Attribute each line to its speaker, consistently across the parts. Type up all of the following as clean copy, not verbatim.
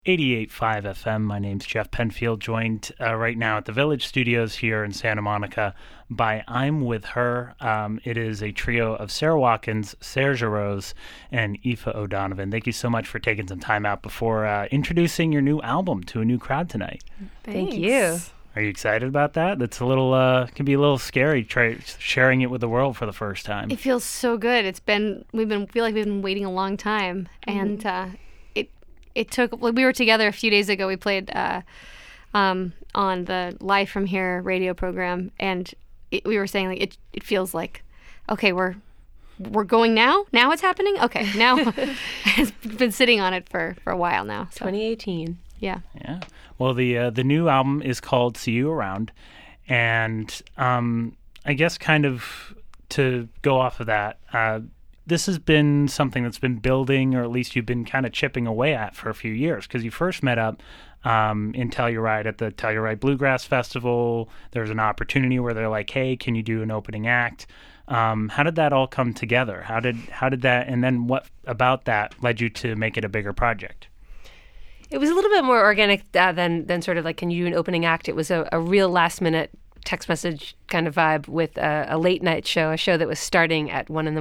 Speaker 1: 88.5 FM. My name's Jeff Penfield, joined right now at the Village Studios here in Santa Monica by I'm With Her. It is a trio of Sarah Watkins, Serge Rose, and Aoife O'Donovan. Thank you so much for taking some time out before introducing your new album to a new crowd tonight.
Speaker 2: Thank you.
Speaker 1: Are you excited about that? That's a little, can be a little scary, sharing it with the world for the first time.
Speaker 2: It feels so good. Feel like we've been waiting a long time, and it took. We were together a few days ago. We played on the Live from Here radio program, and we were saying like it feels like, okay, we're going now. Now it's happening. Okay, now I've been sitting on it for a while now. So.
Speaker 3: 2018.
Speaker 2: Yeah.
Speaker 1: Well, the new album is called See You Around, and I guess kind of to go off of that, this has been something that's been building, or at least you've been kind of chipping away at for a few years, because you first met up in Telluride at the Telluride Bluegrass Festival. There was an opportunity where they're like, hey, can you do an opening act? How did that all come together? How did that, and then what about that led you to make it a bigger project?
Speaker 3: It was a little bit more organic than sort of like, can you do an opening act? It was a real last minute text message kind of vibe with a late night show, a show that was starting at 1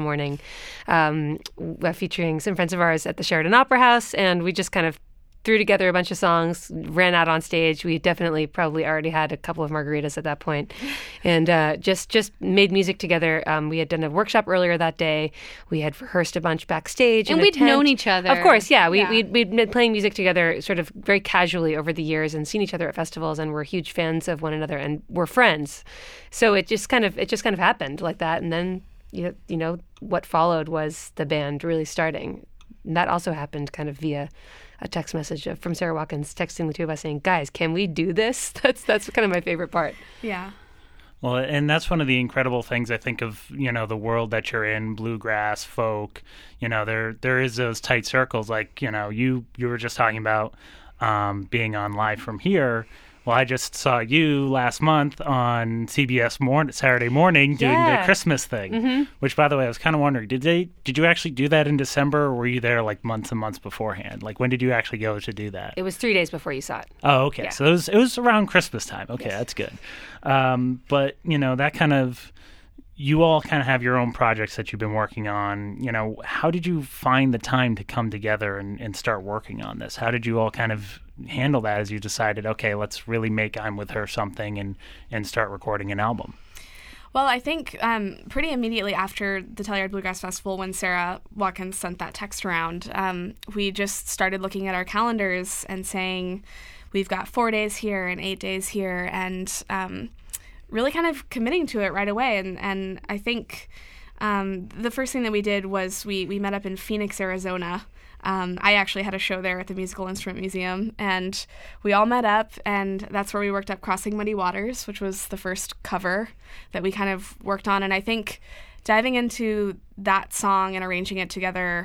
Speaker 3: a.m, featuring some friends of ours at the Sheridan Opera House. And we just kind of threw together a bunch of songs, ran out on stage. We definitely probably already had a couple of margaritas at that point, and just made music together. We had done a workshop earlier that day. We had rehearsed a bunch backstage.
Speaker 2: And we'd known each other.
Speaker 3: Of course, yeah. We'd been playing music together sort of very casually over the years and seen each other at festivals, and we're huge fans of one another, and we're friends. So it just kind of happened like that. And then, you know, what followed was the band really starting. And that also happened kind of via a text message from Sarah Watkins texting the two of us saying, guys, can we do this? That's kind of my favorite part.
Speaker 2: Yeah.
Speaker 1: Well, and that's one of the incredible things I think of, you know, the world that you're in, bluegrass, folk, you know, there is those tight circles. Like, you know, you were just talking about being on Live from Here. Well, I just saw you last month on CBS Saturday morning doing the Christmas thing, which, by the way, I was kind of wondering, did you actually do that in December, or were you there like months and months beforehand? Like, when did you actually go to do that?
Speaker 3: It was 3 days before you saw it.
Speaker 1: Oh, okay.
Speaker 3: Yeah.
Speaker 1: So it was around Christmas time. Okay,
Speaker 3: yes.
Speaker 1: That's good. But, you know, that kind of, you all kind of have your own projects that you've been working on. You know, how did you find the time to come together and start working on this? How did you all kind of handle that as you decided, okay, let's really make I'm With Her something and start recording an album?
Speaker 4: Well, I think pretty immediately after the Telluride Bluegrass Festival, when Sarah Watkins sent that text around, we just started looking at our calendars and saying, we've got 4 days here and 8 days here, and really kind of committing to it right away. And I think the first thing that we did was we met up in Phoenix, Arizona. I actually had a show there at the Musical Instrument Museum, and we all met up, and that's where we worked up Crossing Muddy Waters, which was the first cover that we kind of worked on. And I think diving into that song and arranging it together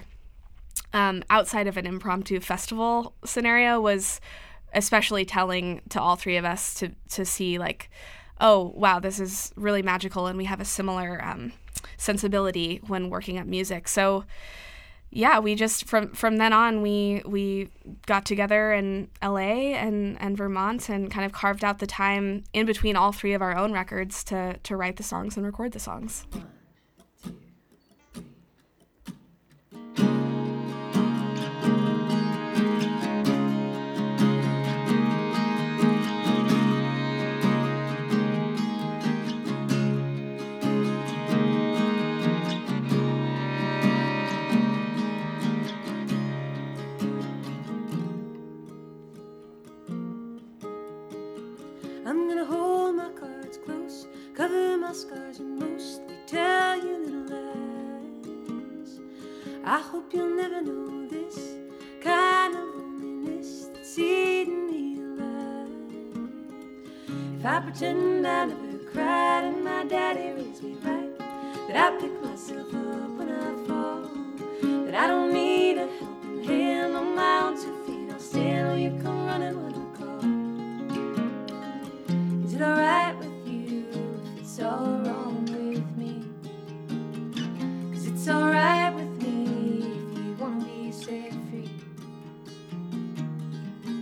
Speaker 4: outside of an impromptu festival scenario was especially telling to all three of us to see, like, oh, wow, this is really magical, and we have a similar sensibility when working up music. So yeah, we just from then on we got together in LA and Vermont and kind of carved out the time in between all three of our own records to write the songs and record the songs.
Speaker 5: I'm gonna hold my cards close, cover my scars and mostly tell you little lies. I hope you'll never know this kind of loneliness that's eating me alive. If I pretend I never cried and my daddy raised me right, that I pick myself up when I fall, that I don't need a helping hand on my own 2 feet, I'll stand or you come running when I call. Is it alright with you if it's all wrong with me? 'Cause it's alright with me if you wanna be set free.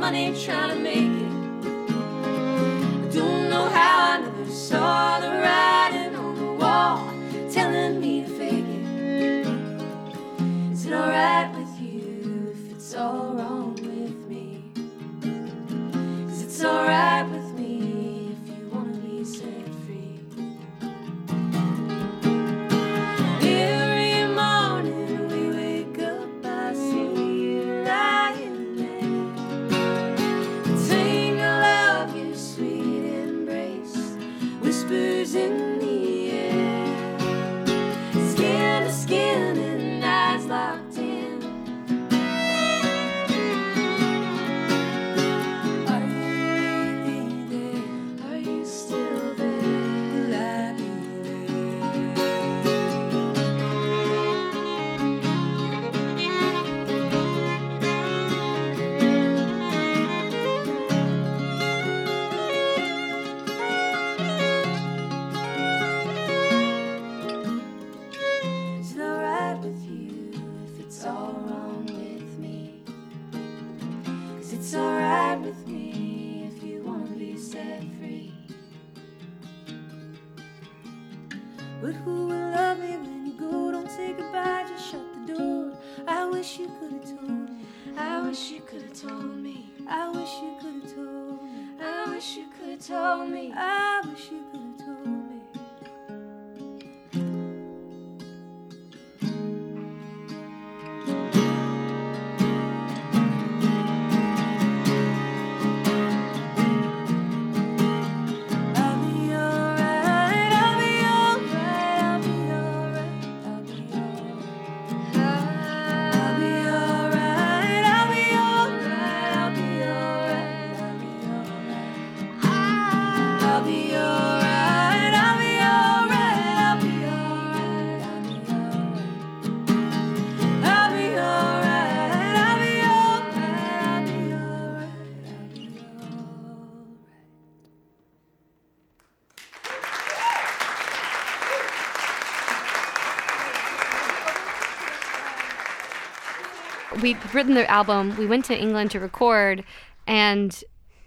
Speaker 5: money trying to make it. I don't know how I never saw the writing on the wall telling me to fake it. Is it alright with you if it's all wrong with me? 'Cause it's alright with me if you wanna be set free. Every morning we wake up, I see you lying there. The tingle of your sweet embrace whispers in the air. Skin to skin and eyes locked in. Are you really there? Are you still there? Will I be Is it alright with you if it's all wrong with me? 'Cause it's alright with me if you wanna be set free. But who will love me when you go? Don't say goodbye, just shut the door. I wish you could have told me. I wish you could have told me. I wish you could have told me. I wish you could have told me. I wish you could have told me. I'll be alright, I'll be alright, I'll be alright, I'll be alright. I'll be alright, I'll be alright, I'll be alright, I'll be alright. I'll be alright, I'll be alright, I'll be alright, I'll be alright. I'll be alright, I'll be alright, I'll be alright, I'll be alright.
Speaker 2: We'd written the album. We went to England to record, and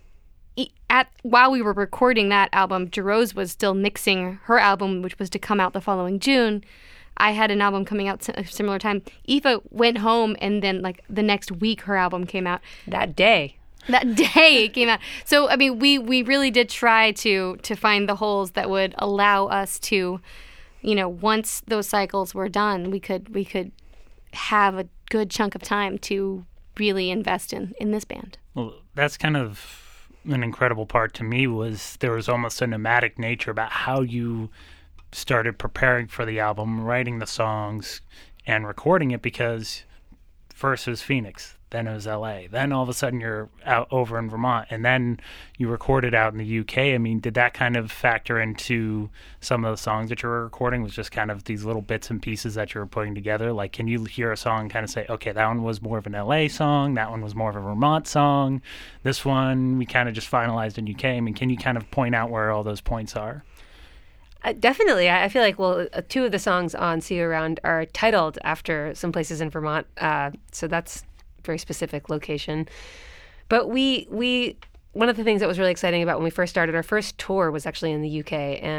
Speaker 2: while we were recording that album, Jerose was still mixing her album, which was to come out the following June. I had an album coming out at a similar time. Aoife went home, and then like the next week, her album came out.
Speaker 3: That day.
Speaker 2: That day it came out. So I mean, we really did try to find the holes that would allow us to, you know, once those cycles were done, we could have a good chunk of time to really invest in this band.
Speaker 1: Well, that's kind of an incredible part to me, was there was almost a nomadic nature about how you started preparing for the album, writing the songs and recording it, because first it was Phoenix, then it was LA, then all of a sudden you're out over in Vermont, and then you recorded out in the UK. I mean, did that kind of factor into some of the songs that you were recording? Was just kind of these little bits and pieces that you were putting together? Like, can you hear a song and kind of say, okay, that one was more of an LA song, that one was more of a Vermont song, this one we kind of just finalized in UK? I mean, can you kind of point out where all those points are?
Speaker 3: Definitely. I feel like, well, two of the songs on See You Around are titled after some places in Vermont. So that's a very specific location. But we one of the things that was really exciting about when we first started, our first tour was actually in the UK.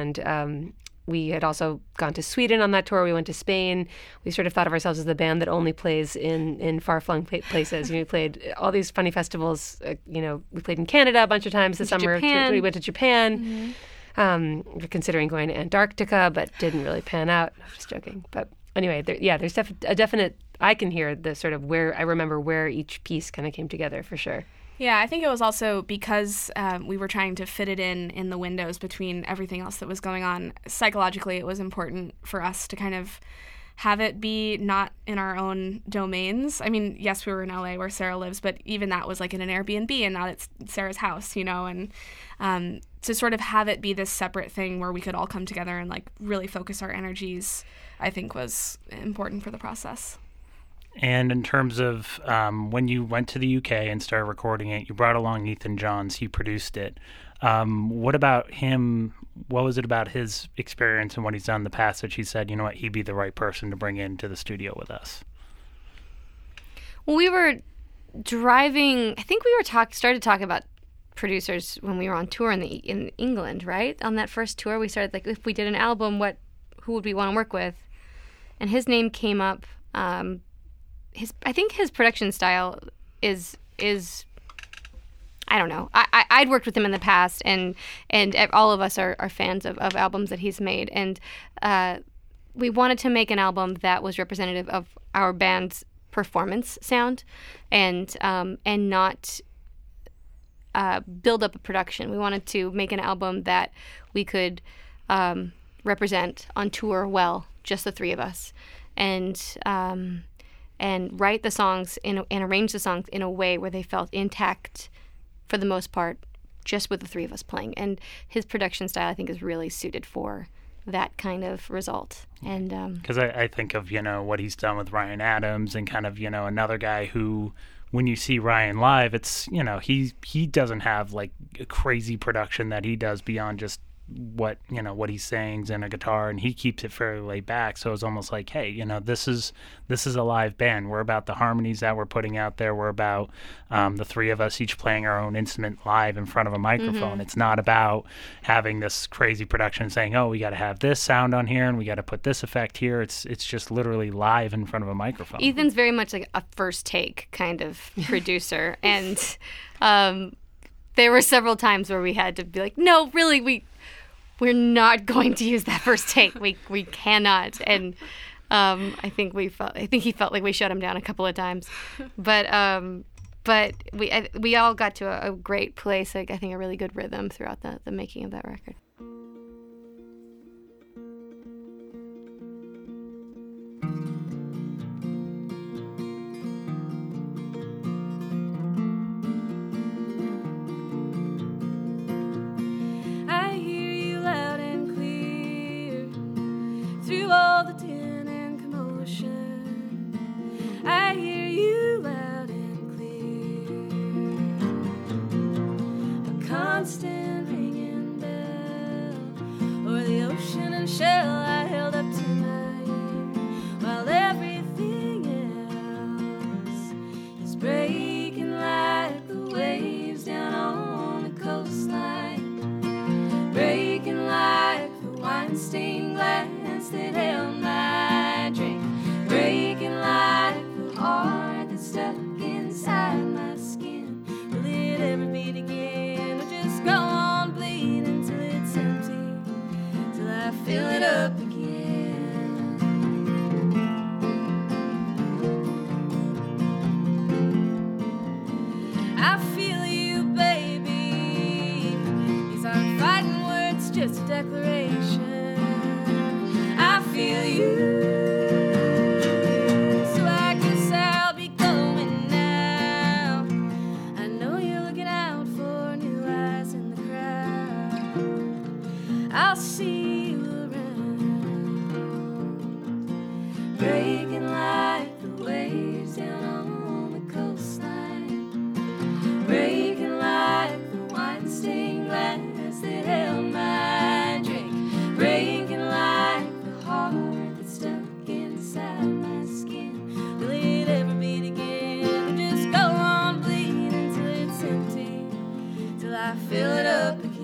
Speaker 3: And we had also gone to Sweden on that tour. We went to Spain. We sort of thought of ourselves as the band that only plays in far-flung places. We played all these funny festivals. We played in Canada a bunch of times this summer. We went to Japan. Mm-hmm. We're considering going to Antarctica, but didn't really pan out. I'm just joking. But anyway, there's a definite, I can hear the sort of where, I remember where each piece kind of came together for sure.
Speaker 4: Yeah, I think it was also because we were trying to fit it in the windows between everything else that was going on. Psychologically, it was important for us to kind of have it be not in our own domains. I mean, yes, we were in LA where Sarah lives, but even that was like in an Airbnb and not at Sarah's house, and to sort of have it be this separate thing where we could all come together and like really focus our energies, I think was important for the process.
Speaker 1: And in terms of when you went to the UK and started recording it, you brought along Ethan Johns. He produced it. What about him? What was it about his experience and what he's done in the past that you said, you know what, he'd be the right person to bring into the studio with us?
Speaker 2: Well, we were driving. I think we were started talking about producers when we were on tour in England, right? On that first tour, we started like, if we did an album, who would we want to work with? And his name came up. I think his production style is I don't know. I'd worked with him in the past, and all of us are fans of albums that he's made, and we wanted to make an album that was representative of our band's performance sound, and not build up a production. We wanted to make an album that we could represent on tour well, just the three of us, and write the songs and arrange the songs in a way where they felt intact for the most part, just with the three of us playing. And his production style, I think, is really suited for that kind of result. And
Speaker 1: because I think of what he's done with Ryan Adams, and kind of another guy who, when you see Ryan live, it's he doesn't have like a crazy production that he does beyond just what he sings and a guitar, and he keeps it fairly laid back. So it's almost like, hey, this is a live band. We're about the harmonies that we're putting out there. We're about the three of us each playing our own instrument live in front of a microphone. It's not about having this crazy production saying, oh, we got to have this sound on here and we got to put this effect here. It's just literally live in front of a microphone.
Speaker 2: Ethan's very much like a first take kind of producer, and there were several times where we had to be like, no, really, we're not going to use that first take. We cannot. And I think he felt like we shut him down a couple of times. But we all got to a great place. Like, I think a really good rhythm throughout the making of that record.
Speaker 5: All the din and commotion, I hear you loud and clear. A constant ringing bell, or the ocean and shell I held up to my ear, while everything else is breaking like the waves down on the coastline, breaking like the wine-stained glass that held my drink, breaking like the heart that's stuck inside my skin. Will it ever beat again, or just go on bleeding till it's empty, till I fill it up again? I feel you, baby. These aren't fighting words, just a declaration. I feel you, so I guess I'll be going now. I know you're looking out for new eyes in the crowd. I'll see you around, breaking like the waves down on the coastline, breaking like the wine-stained glass that held my drink, breaking like heart that's stuck inside my skin. Will it ever beat again, or just go on bleeding till it's empty, till I fill it up again?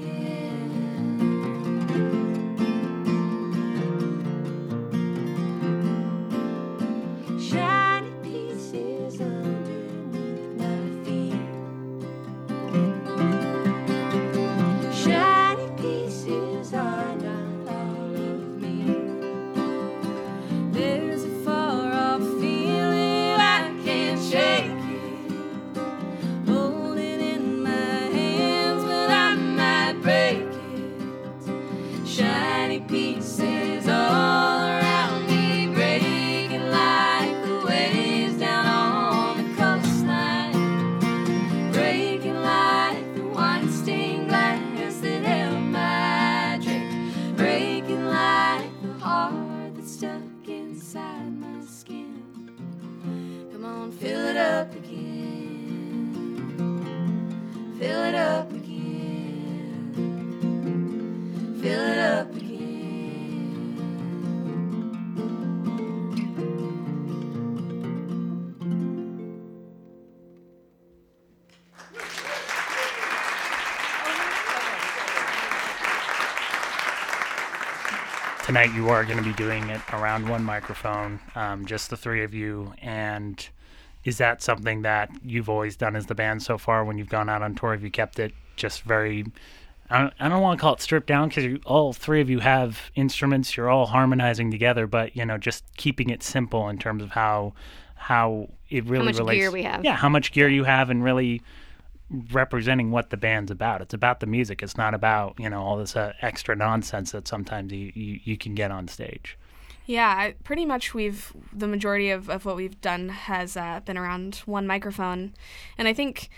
Speaker 1: tonight you are going to be doing it around one microphone, just the three of you. And is that something that you've always done as the band so far when you've gone out on tour? Have you kept it just very, I don't want to call it stripped down, because all three of you have instruments, you're all harmonizing together, but, just keeping it simple in terms of how it really relates.
Speaker 2: How much gear we have.
Speaker 1: Yeah, how much gear you have, and really representing what the band's about. It's about the music. It's not about, all this extra nonsense that sometimes you can get on stage.
Speaker 4: Yeah, pretty much the majority of what we've done has been around one microphone. And I think,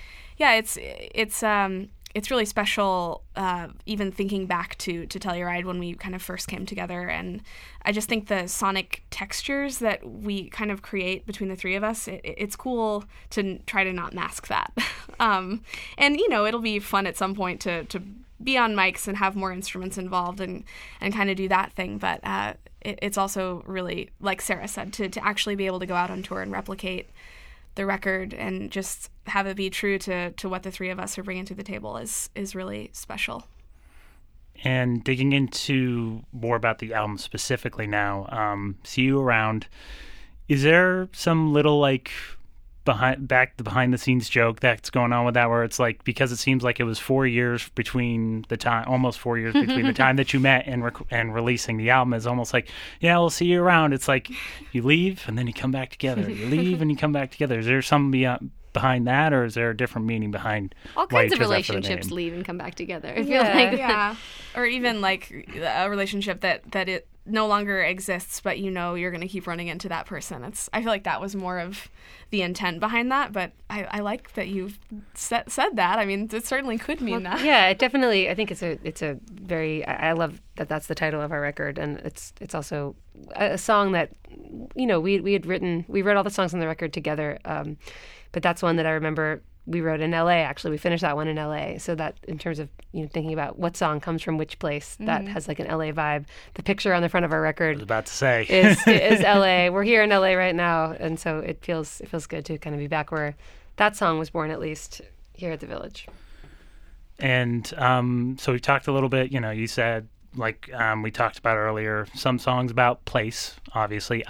Speaker 4: it's really special, even thinking back to Telluride when we kind of first came together. And I just think the sonic textures that we kind of create between the three of us, it's cool to try to not mask that. And, it'll be fun at some point to be on mics and have more instruments involved and kind of do that thing. But it's also really, like Sarah said, to actually be able to go out on tour and replicate the record and just have it be true to what the three of us are bringing to the table is really special.
Speaker 1: And digging into more about the album specifically now, See You Around, is there some little behind the scenes joke that's going on with that, where it's because it seems like it was 4 years between the time, almost 4 years between the time that you met and releasing the album, is almost we'll see you around. It's like you leave and then you come back together. You leave and you come back together. Is there something behind that, or is there a different meaning behind
Speaker 2: all kinds of relationships leave and come back together? I feel
Speaker 4: yeah. Or even a relationship that it no longer exists, but you're going to keep running into that person. I feel like that was more of the intent behind that, but I like that you've said that. I mean, it certainly could mean that.
Speaker 3: Yeah, it definitely. I think it's a very. I love that that's the title of our record, and it's also a song that we had written. We wrote all the songs on the record together, but that's one that I remember we wrote in LA. Actually, we finished that one in LA. So that, in terms of thinking about what song comes from which place, that has an LA vibe. The picture on the front of our record,
Speaker 1: I was about to say,
Speaker 3: is LA. We're here in LA right now, and so it feels good to kind of be back where that song was born, at least here at the Village.
Speaker 1: And so we talked a little bit. You said we talked about earlier, some songs about place. Obviously,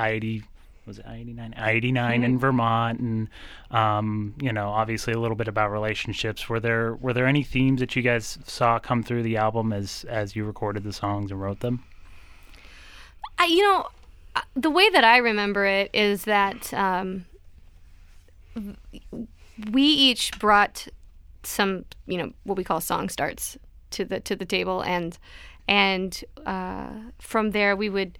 Speaker 1: I-89 in Vermont, and obviously a little bit about relationships. Were there any themes that you guys saw come through the album as you recorded the songs and wrote them?
Speaker 2: The way that I remember it is that we each brought some, what we call song starts to the table, and from there we would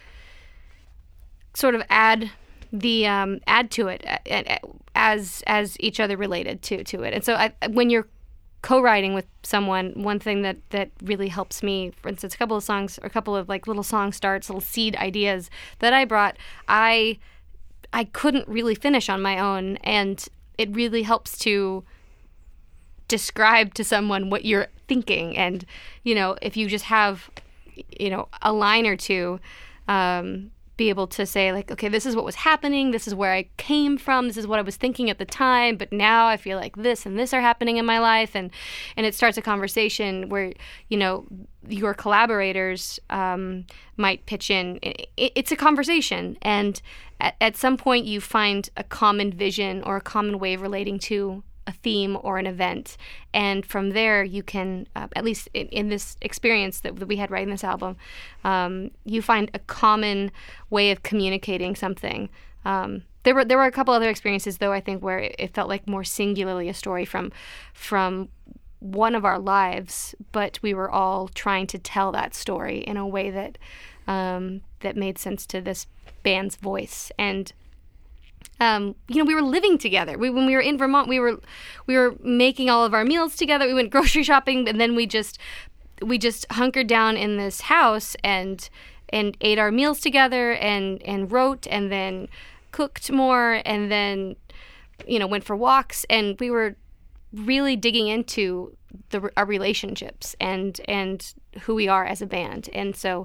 Speaker 2: sort of add to it as each other related to it. And so when you're co-writing with someone, one thing that really helps me, for instance, a couple of little song starts, little seed ideas that I brought, I couldn't really finish on my own, and it really helps to describe to someone what you're thinking. And if you just have a line or two, be able to say okay, this is what was happening, this is where I came from, this is what I was thinking at the time, but now I feel like this and this are happening in my life, and it starts a conversation where your collaborators might pitch in. It's a conversation, and at some point you find a common vision or a common way of relating to a theme or an event, and from there you can, at least in this experience that we had writing this album, you find a common way of communicating something. There were a couple other experiences, though, I think, where it felt like more singularly a story from one of our lives, but we were all trying to tell that story in a way that made sense to this band's voice. And we were living together. When we were in Vermont, we were making all of our meals together. We went grocery shopping, and then we just hunkered down in this house and ate our meals together and wrote, and then cooked more, and then went for walks, and we were really digging into our relationships and who we are as a band. And so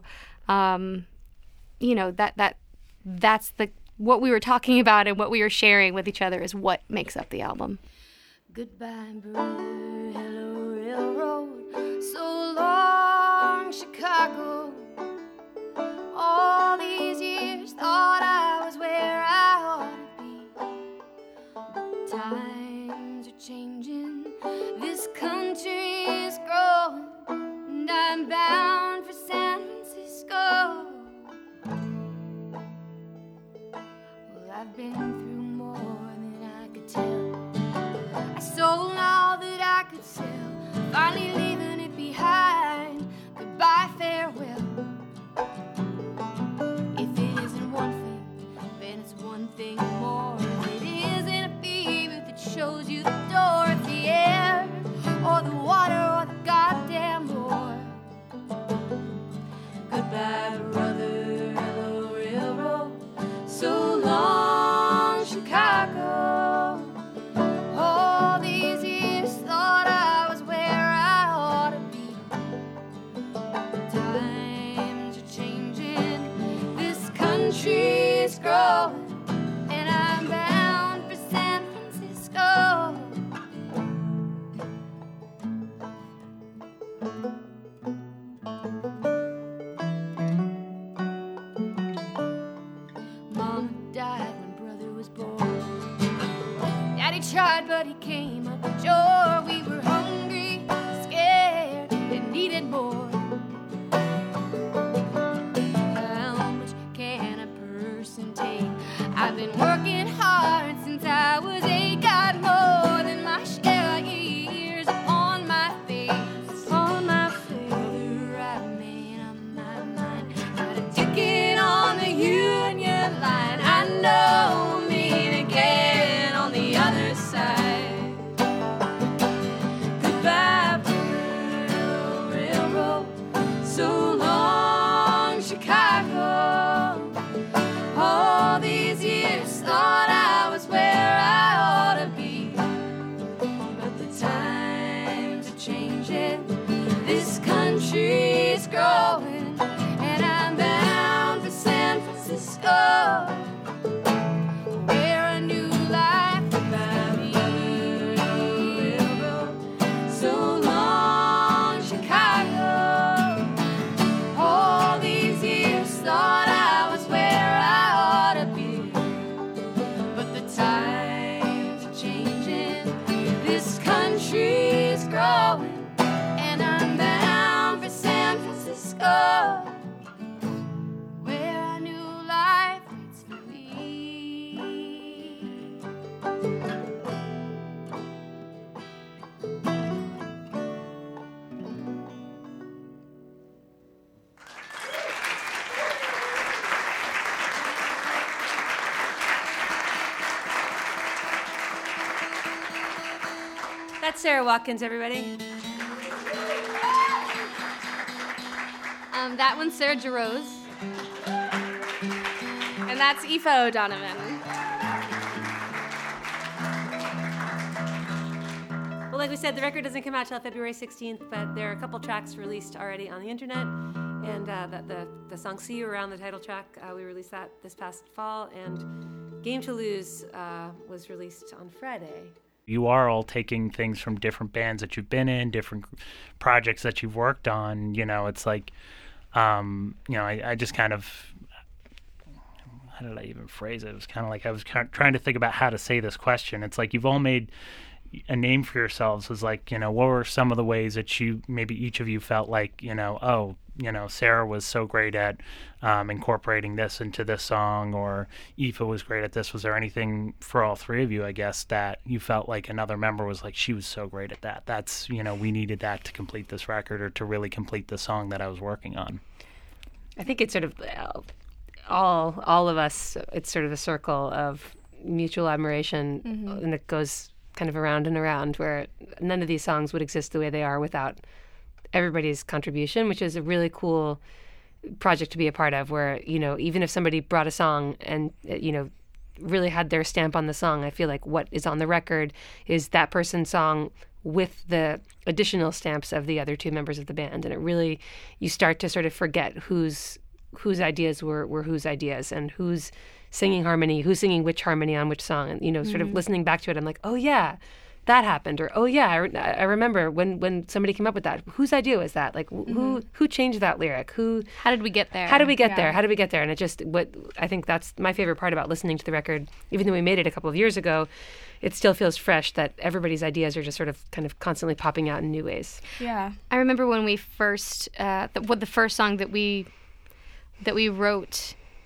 Speaker 2: that's what we were talking about, and what we were sharing with each other is what makes up the album.
Speaker 5: Goodbye, brother, hello, railroad, so long, Chicago. I've been through more than I could tell. I sold all that I could sell, finally leaving it behind. Goodbye, farewell. If it isn't one thing, then it's one thing more. It isn't a fever that shows you the door. It's the air, or the water, or the goddamn war. Goodbye, brother, hello, railroad. So long, Chicago. All these years thought I was where I ought to be. Times are changing, this country's growing, and I'm bound for San Francisco. Mama died when brother was born. Daddy tried, but he came up short. We were hungry, scared, and needed more. How much can a person take? I've been working hard since I was 8. Got more than my share of years upon my face. Upon my face. The right man on my mind. Got a ticket on the Union line. I know we'll meet again on the other side. Goodbye, Blue Railroad. So long, Chicago. All these years thought I was where I ought to be. But the times are changing, this country's growing, and I'm bound for San Francisco, where a new life goodbye, Blue Railroad. So long, Chicago. All these years thought I was where I ought to be. But the times are changing, this country's growing, and I'm bound for San Francisco, where a new life waits for me.
Speaker 3: That's Sarah Watkins, everybody.
Speaker 2: That one's Sarah Jarose.
Speaker 4: And that's Aoife O'Donovan.
Speaker 3: Well, like we said, the record doesn't come out till February 16th, but there are a couple tracks released already on the internet. And the song See You Around, the title track, we released that this past fall. And Game to Lose was released on Friday.
Speaker 1: You are all taking things from different bands that you've been in, different projects that you've worked on. You know, it's like, I just kind of, how did I even phrase it? It was kind of like I was trying to think about how to say this question. It's like you've all made a name for yourselves. Was like, what were some of the ways that you, maybe each of you felt like, Sarah was so great at incorporating this into this song, or Aoife was great at this. Was there anything for all three of you, I guess, that you felt like another member was like, she was so great at that? That's, we needed that to complete this record, or to really complete the song that I was working on.
Speaker 3: I think it's sort of all of us, it's sort of a circle of mutual admiration, and it goes kind of around and around, where none of these songs would exist the way they are without everybody's contribution, which is a really cool project to be a part of, where, even if somebody brought a song and, really had their stamp on the song, I feel like what is on the record is that person's song with the additional stamps of the other two members of the band. And it really, you start to sort of forget whose ideas were whose ideas, and who's singing harmony, who's singing which harmony on which song. And, sort of listening back to it, I'm like, oh, yeah, that happened. Or, oh, yeah, I remember when somebody came up with that. Whose idea was that? Like, who changed that lyric?
Speaker 2: How did we get there?
Speaker 3: How did we get there? How did we get there? And it just, I think that's my favorite part about listening to the record. Even though we made it a couple of years ago, it still feels fresh that everybody's ideas are just sort of kind of constantly popping out in new ways.
Speaker 4: Yeah.
Speaker 2: I remember when we first, the first song that we wrote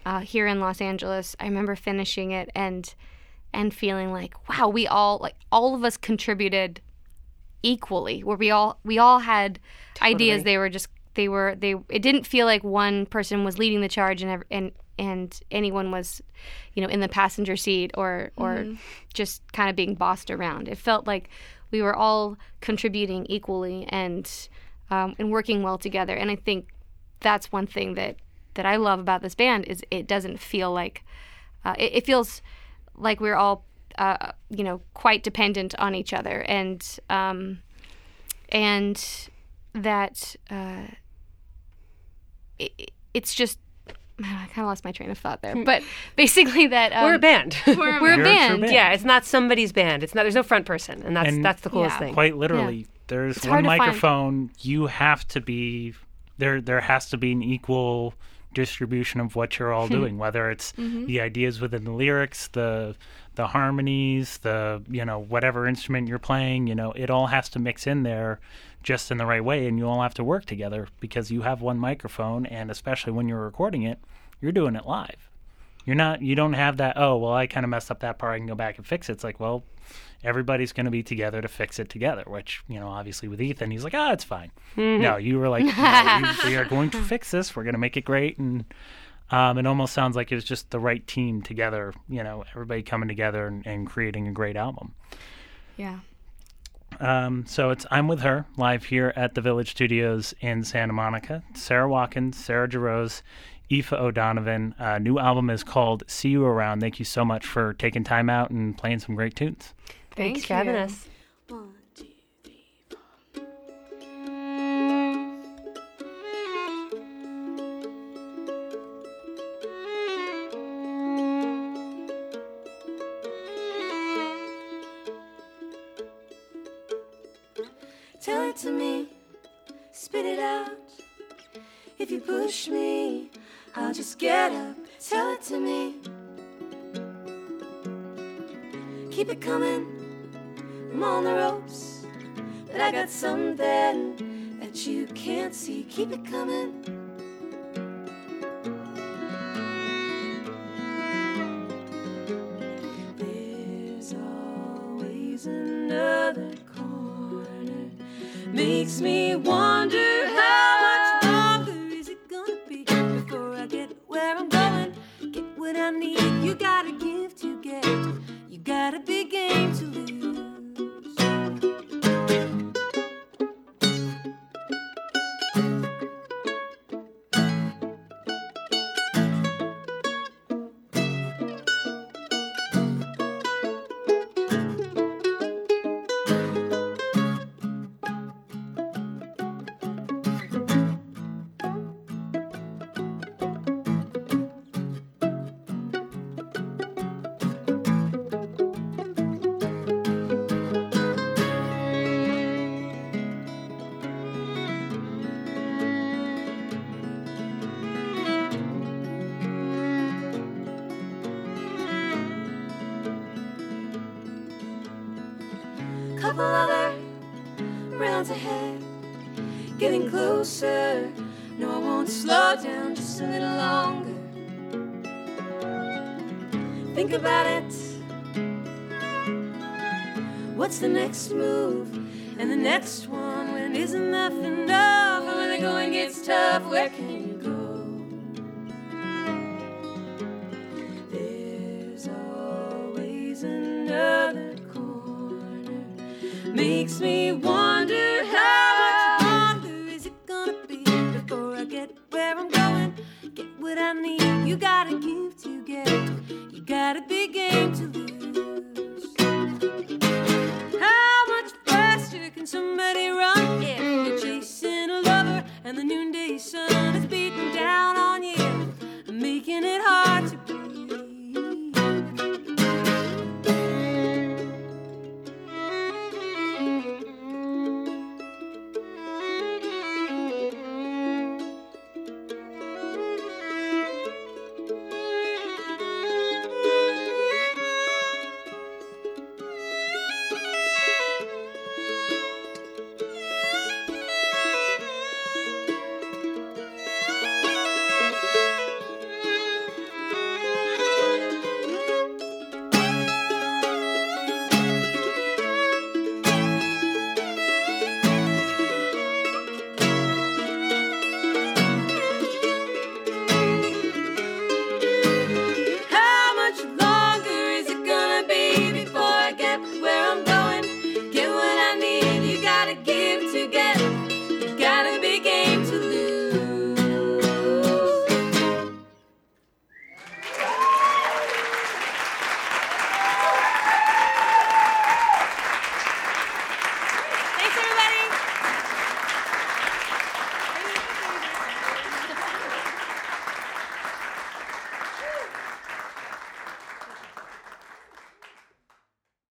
Speaker 2: here in Los Angeles, I remember finishing it and feeling like, wow, we all of us contributed equally, where we all had ideas. It didn't feel like one person was leading the charge and anyone was, in the passenger seat or just kind of being bossed around. It felt like we were all contributing equally and working well together. And I think that's one thing that I love about this band is it doesn't feel like it feels like we're all quite dependent on each other, and that it's just, I kind of lost my train of thought there, but basically that
Speaker 3: we're a band.
Speaker 2: We're a band.
Speaker 3: Yeah, it's not somebody's band. It's not. There's no front person, and that's the coolest thing.
Speaker 1: Quite literally, there's
Speaker 2: It's
Speaker 1: one
Speaker 2: hard to
Speaker 1: microphone. You have to be there. There has to be an equal distribution of what you're all doing, whether it's the ideas within the lyrics, the harmonies, the whatever instrument you're playing. It all has to mix in there just in the right way, and you all have to work together because you have one microphone, and especially when you're recording it, you're doing it live. You don't have that, oh, well, I kind of messed up that part, I can go back and fix it. It's like, well, everybody's going to be together to fix it together, which, obviously with Ethan, he's like, it's fine. No, you were like, no, we are going to fix this. We're going to make it great. And it almost sounds like it was just the right team together, everybody coming together and creating a great album.
Speaker 4: Yeah.
Speaker 1: So I'm With Her, live here at the Village Studios in Santa Monica. Sarah Watkins, Sarah Jarosz, Aoife O'Donovan. New album is called See You Around. Thank you so much for taking time out and playing some great tunes.
Speaker 3: Thanks for having us.
Speaker 5: 1, 2, 3, 4. Tell it to me, spit it out. If you push me, I'll just get up. Tell it to me. Keep it coming, I'm on the ropes, but I got something that you can't see. Keep it coming. There's always another corner. Makes me wonder how much longer is it gonna be before I get where I'm going, get what I need. You gotta give to get. You got a big game to lose. Couple other rounds ahead, getting closer. No, I won't slow down just a little longer. Think about it. What's the next move? And the next one, when isn't enough enough? And when the going gets tough, where can you go? There's always another corner. Makes me wonder how much longer is it gonna be before I get where I'm going, get what I need. You gotta give to get. You got a big game to lose. How much faster can somebody run if you're chasing a lover and the noonday sun is beating down on you, making it hard to